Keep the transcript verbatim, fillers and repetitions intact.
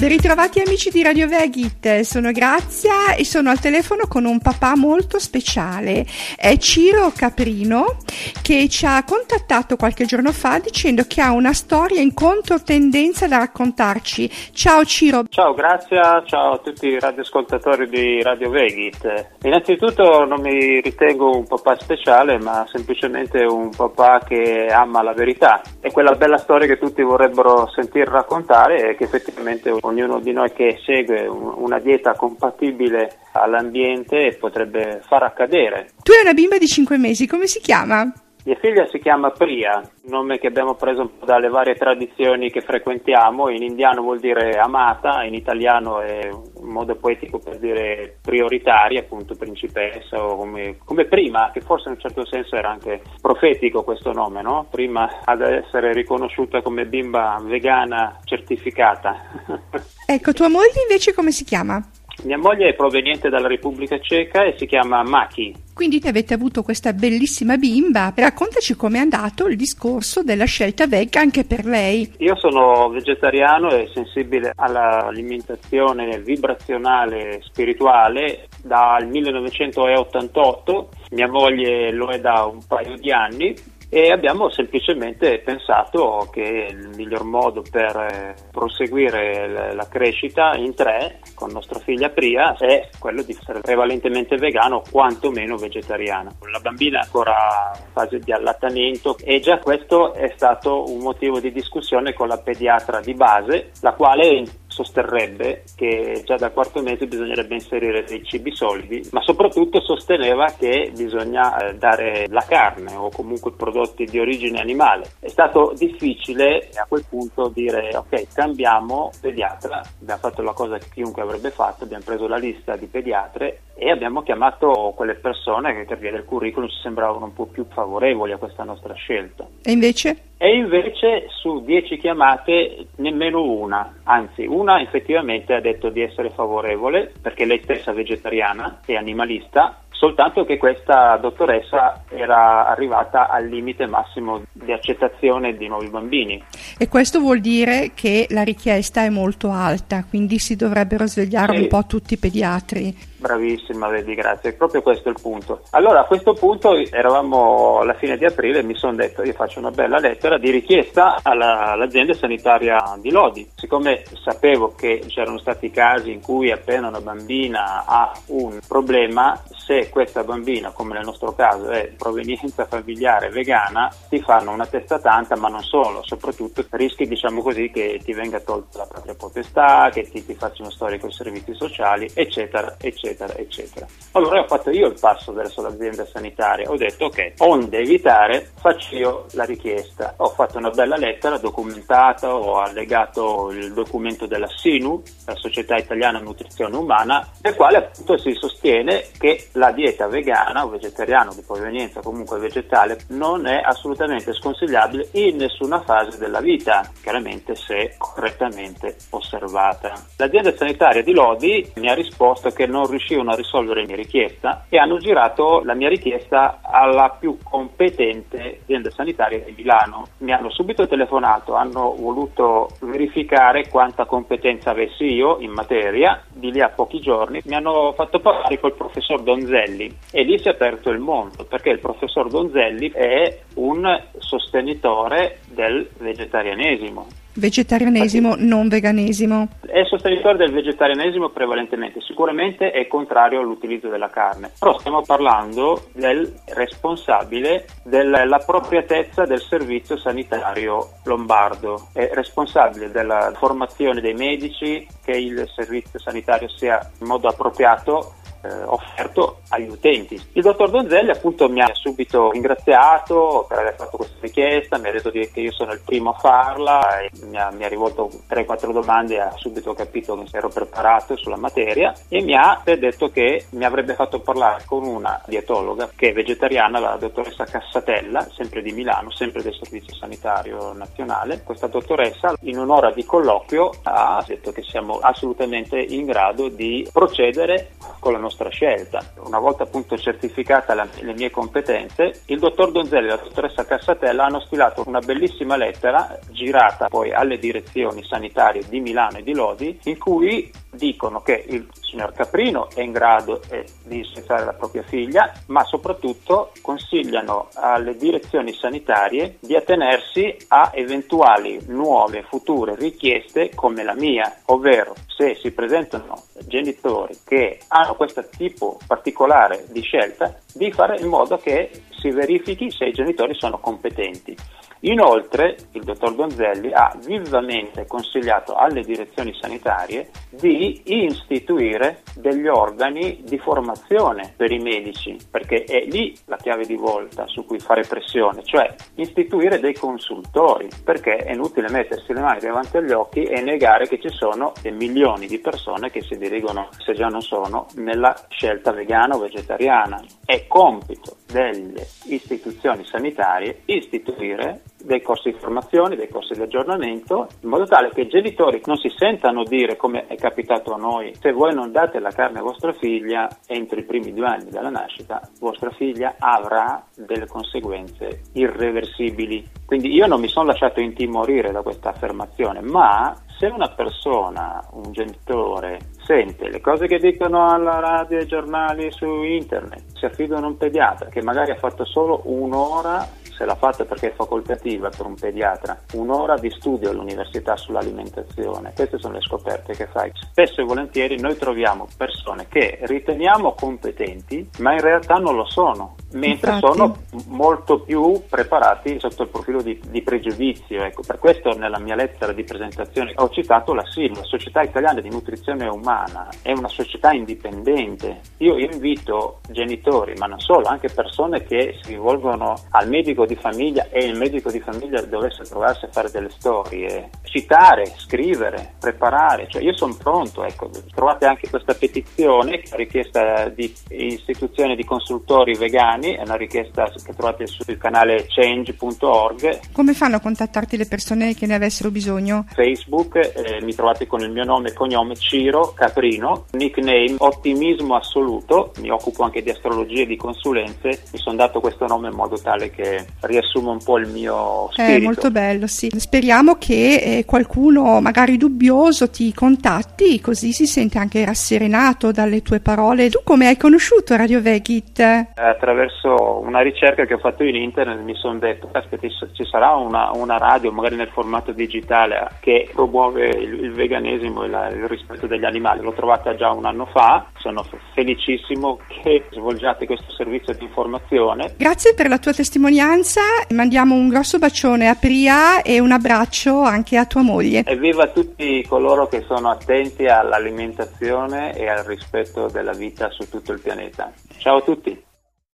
Ben ritrovati amici di Radio Vegit, sono Grazia e sono al telefono con un papà molto speciale. È Ciro Caprino, che ci ha contattato qualche giorno fa dicendo che ha una storia in controtendenza da raccontarci. Ciao Ciro. Ciao Grazia, ciao a tutti i radioascoltatori di Radio Vegit. Innanzitutto non mi ritengo un papà speciale, ma semplicemente un papà che ama la verità. È quella bella storia che tutti vorrebbero sentir raccontare e che effettivamente ognuno di noi che segue una dieta compatibile all'ambiente potrebbe far accadere. Tu hai una bimba di cinque mesi, come si chiama? Mia figlia si chiama Priya, nome che abbiamo preso un po' dalle varie tradizioni che frequentiamo. In indiano vuol dire amata, in italiano è un modo poetico per dire prioritaria, appunto principessa, o come, come prima, che forse in un certo senso era anche profetico questo nome, no? Prima ad essere riconosciuta come bimba vegana certificata. Ecco, tua moglie invece come si chiama? Mia moglie è proveniente dalla Repubblica Ceca e si chiama Maki. Quindi avete avuto questa bellissima bimba. Raccontaci com'è andato il discorso della scelta veg anche per lei. Io sono vegetariano e sensibile all'alimentazione vibrazionale spirituale dal millenovecentottantotto. Mia moglie lo è da un paio di anni. E abbiamo semplicemente pensato che il miglior modo per eh, proseguire l- la crescita in tre con nostra figlia Priya è quello di essere prevalentemente vegano o quantomeno vegetariana. La bambina è ancora in fase di allattamento e già questo è stato un motivo di discussione con la pediatra di base, la quale sosterrebbe che già dal quarto mese bisognerebbe inserire dei cibi solidi, ma soprattutto sosteneva che bisogna eh, dare la carne o comunque prodotti di origine animale. È stato difficile a quel punto dire ok, cambiamo pediatra. Abbiamo fatto la cosa che chiunque avrebbe fatto, abbiamo preso la lista di pediatre e abbiamo chiamato quelle persone che per via del curriculum ci sembravano un po' più favorevoli a questa nostra scelta. E invece? E invece su dieci chiamate nemmeno una, anzi una effettivamente ha detto di essere favorevole perché lei stessa è vegetariana e animalista, soltanto che questa dottoressa era arrivata al limite massimo di accettazione di nuovi bambini. E questo vuol dire che la richiesta è molto alta, quindi si dovrebbero svegliare sì. un po' tutti i pediatri. Bravissima, vedi, grazie, proprio questo è il punto. Allora a questo punto eravamo alla fine di aprile e mi sono detto io faccio una bella lettera di richiesta alla, all'azienda sanitaria di Lodi. Siccome sapevo che c'erano stati casi in cui appena una bambina ha un problema, se questa bambina, come nel nostro caso, è provenienza familiare vegana, ti fanno una testa tanta, ma non solo, soprattutto rischi, diciamo così, che ti venga tolta la patria potestà, che ti, ti facciano storie con i servizi sociali, eccetera, eccetera, eccetera. Allora ho fatto io il passo verso l'azienda sanitaria, ho detto ok, onde evitare, faccio io la richiesta. Ho fatto una bella lettera documentata, ho allegato il documento della S I N U, la Società Italiana Nutrizione Umana, nel quale appunto si sostiene che la dieta vegana o vegetariana di provenienza comunque vegetale non è assolutamente sconsigliabile in nessuna fase della vita, chiaramente se correttamente osservata. L'azienda sanitaria di Lodi mi ha risposto che non riuscivano a risolvere la mia richiesta e hanno girato la mia richiesta alla più competente azienda sanitaria di Milano. Mi hanno subito telefonato, hanno voluto verificare quanta competenza avessi io in materia. Di lì a pochi giorni mi hanno fatto parlare col professor Donzelli e lì si è aperto il mondo, perché il professor Donzelli è un sostenitore del vegetarianesimo. Vegetarianesimo, non veganesimo. È sostenitore del vegetarianesimo prevalentemente, sicuramente è contrario all'utilizzo della carne, però stiamo parlando del responsabile dell'appropriatezza del servizio sanitario lombardo, è responsabile della formazione dei medici, che il servizio sanitario sia in modo appropriato eh, offerto agli utenti. Il dottor Donzelli appunto mi ha subito ringraziato per aver fatto questa richiesta, mi ha detto che io sono il primo a farla, e mi ha, mi ha rivolto tre quattro domande e ha subito capito che ero preparato sulla materia e mi ha detto che mi avrebbe fatto parlare con una dietologa che è vegetariana, la dottoressa Cassatella, sempre di Milano, sempre del Servizio Sanitario Nazionale. Questa dottoressa in un'ora di colloquio ha detto che siamo assolutamente in grado di procedere con la nostra nostra scelta. Una volta appunto certificata la, le mie competenze, il dottor Donzelli e la dottoressa Cassatella hanno stilato una bellissima lettera girata poi alle direzioni sanitarie di Milano e di Lodi, in cui dicono che il signor Caprino è in grado eh, di licenziare la propria figlia, ma soprattutto consigliano alle direzioni sanitarie di attenersi a eventuali nuove future richieste come la mia, ovvero se si presentano genitori che hanno questo tipo particolare di scelta, di fare in modo che si verifichi se i genitori sono competenti. Inoltre, il dottor Donzelli ha vivamente consigliato alle direzioni sanitarie di istituire degli organi di formazione per i medici, perché è lì la chiave di volta su cui fare pressione, cioè istituire dei consultori, perché è inutile mettersi le mani davanti agli occhi e negare che ci sono milioni di persone che si dirigono, se già non sono, nella scelta vegana o vegetariana. È compito delle istituzioni sanitarie istituire dei corsi di formazione, dei corsi di aggiornamento, in modo tale che i genitori non si sentano dire, come è capitato a noi, se voi non date la carne a vostra figlia entro i primi due anni dalla nascita, vostra figlia avrà delle conseguenze irreversibili. Quindi io non mi sono lasciato intimorire da questa affermazione, ma se una persona, un genitore, sente le cose che dicono alla radio e giornali su internet, si affidano a un pediatra che magari ha fatto solo un'ora, se l'ha fatta perché è facoltativa per un pediatra, un'ora di studio all'università sull'alimentazione, queste sono le scoperte che fai. Spesso e volentieri noi troviamo persone che riteniamo competenti, ma in realtà non lo sono, mentre Infatti. sono molto più preparati sotto il profilo di, di pregiudizio. Ecco, per questo nella mia lettera di presentazione ho citato la S I L, la Società Italiana di Nutrizione Umana, è una società indipendente. Io invito genitori, ma non solo, anche persone che si rivolgono al medico di famiglia e il medico di famiglia dovesse trovarsi a fare delle storie, citare, scrivere, preparare, cioè io sono pronto, ecco. Trovate anche questa petizione, la richiesta di istituzione di consultori vegani, è una richiesta che trovate sul canale change punto org. Come fanno a contattarti le persone che ne avessero bisogno? Facebook, eh, mi trovate con il mio nome e cognome Ciro Caprino, nickname Ottimismo Assoluto, mi occupo anche di astrologia e di consulenze, mi sono dato questo nome in modo tale che riassume un po' il mio spirito. È molto bello, sì. Speriamo che eh, qualcuno magari dubbioso ti contatti, così si sente anche rasserenato dalle tue parole. Tu come hai conosciuto Radio Vegit? Attraverso una ricerca che ho fatto in internet mi sono detto, aspetta, ci sarà una, una radio magari nel formato digitale che promuove il, il veganesimo e la, il rispetto degli animali. L'ho trovata già un anno fa, sono felicissimo che svolgiate questo servizio di informazione. Grazie per la tua testimonianza, mandiamo un grosso bacione a Priya e un abbraccio anche a tua moglie. Evviva tutti coloro che sono attenti all'alimentazione e al rispetto della vita su tutto il pianeta. Ciao a tutti.